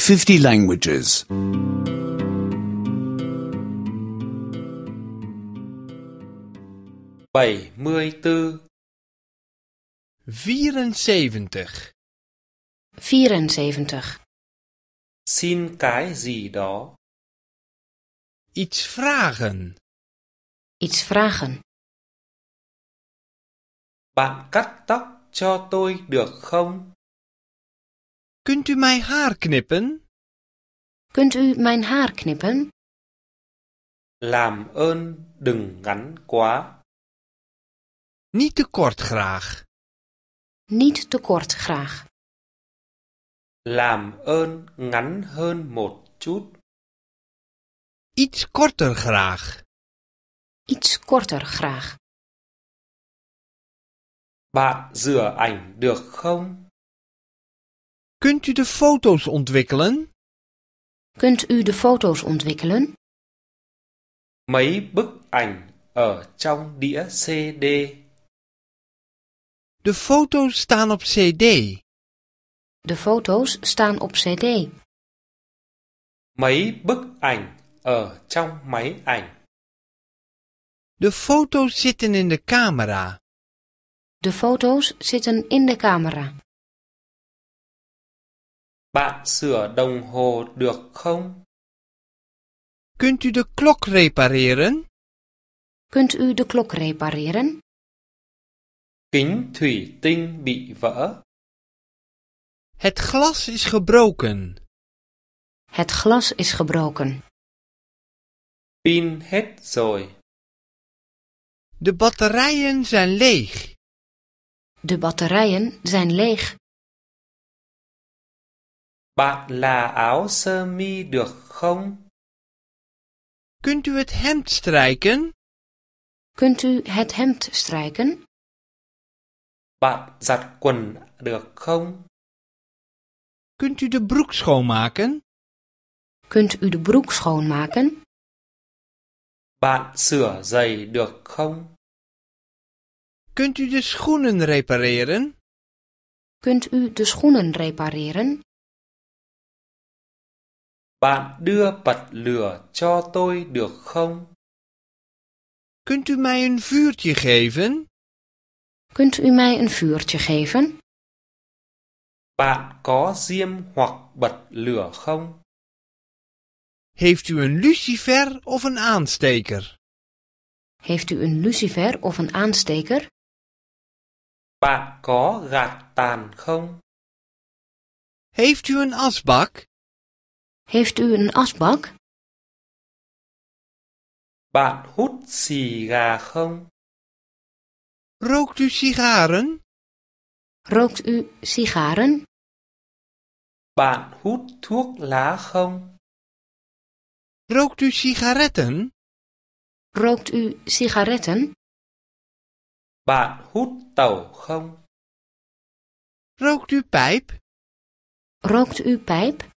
50 languages. 74. 74. 74. Xin cái gì đó. Iets vragen. Iets vragen. Bạn cắt tóc cho tôi được không? Kunt u mijn haar knippen? Kunt u mijn haar knippen? Làm ơn đừng ngắn quá. Niet te kort graag. Niet te kort graag. Làm ơn ngắn hơn một chút. Iets korter graag. Iets korter graag. Bạn rửa ảnh được không? Kunt u de foto's ontwikkelen? Kunt u de foto's ontwikkelen? Mấy bức ảnh ở trong đĩa CD. De foto's staan op CD. De foto's staan op CD. Mấy bức ảnh ở trong máy ảnh. De foto's zitten in de camera. De foto's zitten in de camera. Bạn sửa đồng hồ được không? Kunt u de klok repareren? Kunt u de klok repareren? Kính thủy tinh bị vỡ. Het glas is gebroken. Het glas is gebroken. Pin hết rồi. De batterijen zijn leeg. De batterijen zijn leeg. Bạn là áo sơ mi được không? Kunt u het hemd strijken? Kunt u het hemd strijken? Bạn giặt quần được không? Kunt u de broek schoonmaken? Kunt u de broek schoonmaken? Bạn sửa giày được không? Kunt u de schoenen repareren? Kunt u de schoenen repareren? Bạn đưa bật lửa cho tôi được không? Kunt u mij een vuurtje geven? Kunt u mij een vuurtje geven? Bạn có diêm hoặc bật lửa không? Heeft u een lucifer of een aansteker? Heeft u een lucifer of een aansteker? Bạn có gạt tàn không? Heeft u een asbak? Heeft u een asbak? Bạn hút xì gà không? Rookt u sigaren? Rookt u sigaren? Bạn hút thuốc lá không? Rookt u sigaretten? Rookt u sigaretten? Bạn hút tẩu không? Rookt u pijp? Rookt u pijp?